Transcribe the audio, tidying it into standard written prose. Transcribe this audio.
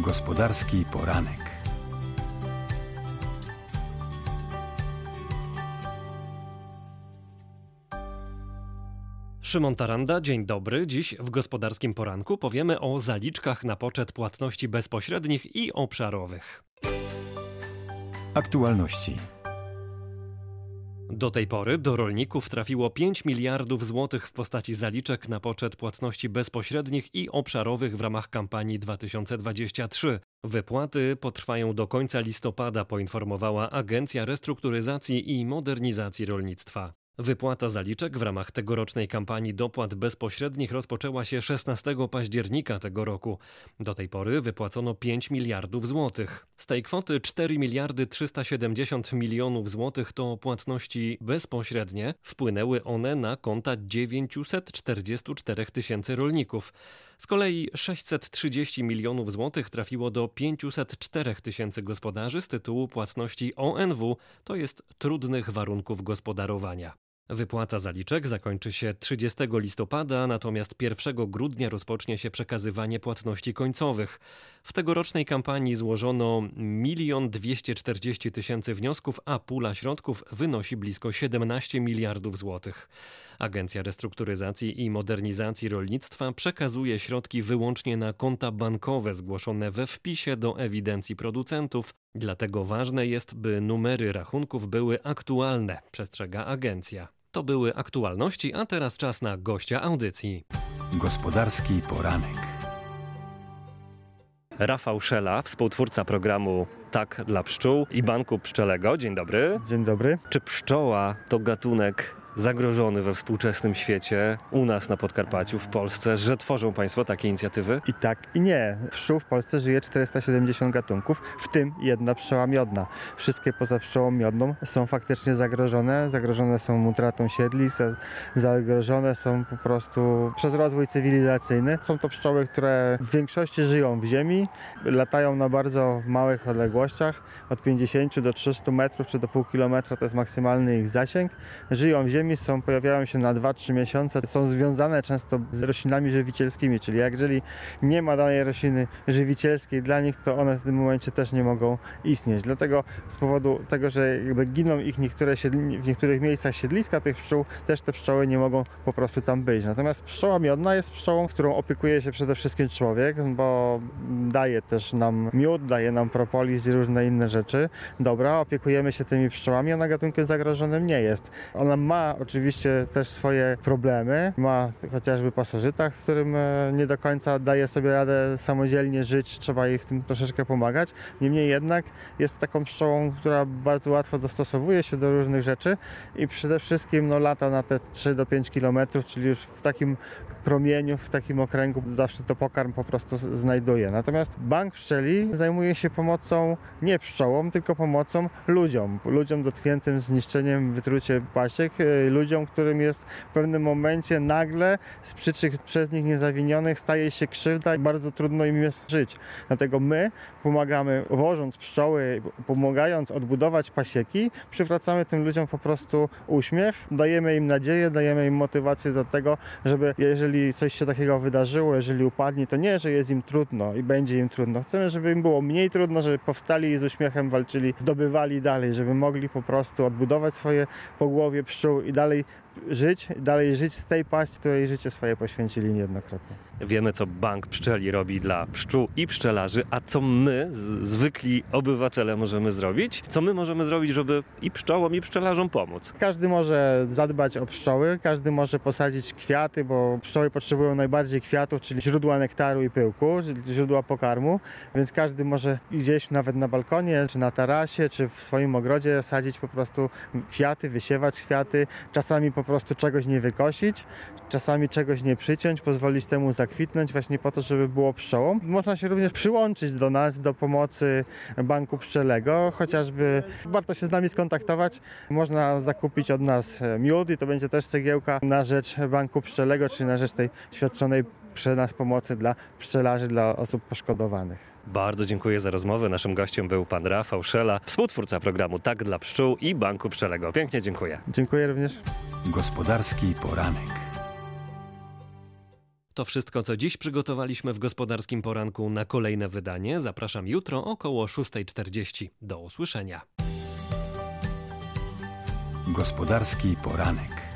Gospodarski poranek. Szymon Taranda, dzień dobry. Dziś w Gospodarskim Poranku powiemy o zaliczkach na poczet płatności bezpośrednich i obszarowych. Aktualności. Do tej pory do rolników trafiło 5 miliardów złotych w postaci zaliczek na poczet płatności bezpośrednich i obszarowych w ramach kampanii 2023. Wypłaty potrwają do końca listopada, poinformowała Agencja Restrukturyzacji i Modernizacji Rolnictwa. Wypłata zaliczek w ramach tegorocznej kampanii dopłat bezpośrednich rozpoczęła się 16 października tego roku. Do tej pory wypłacono 5 miliardów złotych. Z tej kwoty 4 miliardy 370 milionów złotych to płatności bezpośrednie. Wpłynęły one na konta 944 tysięcy rolników. Z kolei 630 milionów złotych trafiło do 504 tysięcy gospodarzy z tytułu płatności ONW, to jest trudnych warunków gospodarowania. Wypłata zaliczek zakończy się 30 listopada, natomiast 1 grudnia rozpocznie się przekazywanie płatności końcowych. W tegorocznej kampanii złożono 1 240 000 wniosków, a pula środków wynosi blisko 17 miliardów złotych. Agencja Restrukturyzacji i Modernizacji Rolnictwa przekazuje środki wyłącznie na konta bankowe zgłoszone we wpisie do ewidencji producentów. Dlatego ważne jest, by numery rachunków były aktualne, przestrzega agencja. To były aktualności, a teraz czas na gościa audycji. Gospodarski poranek. Rafał Szela, współtwórca programu Tak dla pszczół i Banku Pszczelego. Dzień dobry. Dzień dobry. Czy pszczoła to gatunek zagrożony we współczesnym świecie, u nas na Podkarpaciu, w Polsce, że tworzą Państwo takie inicjatywy? I tak, i nie. Pszczół w Polsce żyje 470 gatunków, w tym jedna pszczoła miodna. Wszystkie poza pszczołą miodną są faktycznie zagrożone. Zagrożone są utratą siedlisk, zagrożone są po prostu przez rozwój cywilizacyjny. Są to pszczoły, które w większości żyją w ziemi, latają na bardzo małych odległościach, od 50 do 300 metrów czy do pół kilometra to jest maksymalny ich zasięg. Żyją w ziemi, pojawiają się na 2-3 miesiące, są związane często z roślinami żywicielskimi, czyli jeżeli nie ma danej rośliny żywicielskiej dla nich, to one w tym momencie też nie mogą istnieć. Dlatego z powodu tego, że giną ich w niektórych miejscach siedliska tych pszczół, też te pszczoły nie mogą po prostu tam być. Natomiast pszczoła miodna jest pszczołą, którą opiekuje się przede wszystkim człowiek, bo daje też nam miód, daje nam propolis i różne inne rzeczy. Dobra, opiekujemy się tymi pszczołami, ona gatunkiem zagrożonym nie jest. Ona ma oczywiście też swoje problemy. Ma chociażby pasożytach, z którym nie do końca daje sobie radę samodzielnie żyć. Trzeba jej w tym troszeczkę pomagać. Niemniej jednak jest taką pszczołą, która bardzo łatwo dostosowuje się do różnych rzeczy i przede wszystkim lata na te 3 do 5 kilometrów, czyli już w takim promieniu, w takim okręgu zawsze to pokarm po prostu znajduje. Natomiast Bank Pszczeli zajmuje się pomocą nie pszczołom, tylko pomocą ludziom. Ludziom dotkniętym zniszczeniem, wytruciem pasiek, ludziom, którym jest w pewnym momencie nagle z przyczyn przez nich niezawinionych staje się krzywda i bardzo trudno im jest żyć. Dlatego my pomagamy, wożąc pszczoły, pomagając odbudować pasieki, przywracamy tym ludziom po prostu uśmiech, dajemy im nadzieję, dajemy im motywację do tego, żeby jeżeli coś się takiego wydarzyło, jeżeli upadnie, to nie, że jest im trudno i będzie im trudno. Chcemy, żeby im było mniej trudno, żeby powstali i z uśmiechem walczyli, zdobywali dalej, żeby mogli po prostu odbudować swoje pogłowie pszczół i dalej żyć z tej paści, której życie swoje poświęcili niejednokrotnie. Wiemy, co Bank Pszczeli robi dla pszczół i pszczelarzy, a co my, zwykli obywatele, możemy zrobić? Co my możemy zrobić, żeby i pszczołom, i pszczelarzom pomóc? Każdy może zadbać o pszczoły, każdy może posadzić kwiaty, bo pszczoły potrzebują najbardziej kwiatów, czyli źródła nektaru i pyłku, źródła pokarmu, więc każdy może gdzieś nawet na balkonie, czy na tarasie, czy w swoim ogrodzie sadzić po prostu kwiaty, wysiewać kwiaty, czasami po prostu czegoś nie wykosić, czasami czegoś nie przyciąć, pozwolić temu zakwitnąć właśnie po to, żeby było pszczołom. Można się również przyłączyć do nas, do pomocy Banku Pszczelego, chociażby warto się z nami skontaktować. Można zakupić od nas miód i to będzie też cegiełka na rzecz Banku Pszczelego, czyli na rzecz tej świadczonej przez nas pomocy dla pszczelarzy, dla osób poszkodowanych. Bardzo dziękuję za rozmowę. Naszym gościem był pan Rafał Szela, współtwórca programu Tak dla pszczół i Banku Pszczelego. Pięknie dziękuję. Dziękuję również. Gospodarski poranek. To wszystko, co dziś przygotowaliśmy w Gospodarskim Poranku. Na kolejne wydanie zapraszam jutro około 6:40. Do usłyszenia. Gospodarski poranek.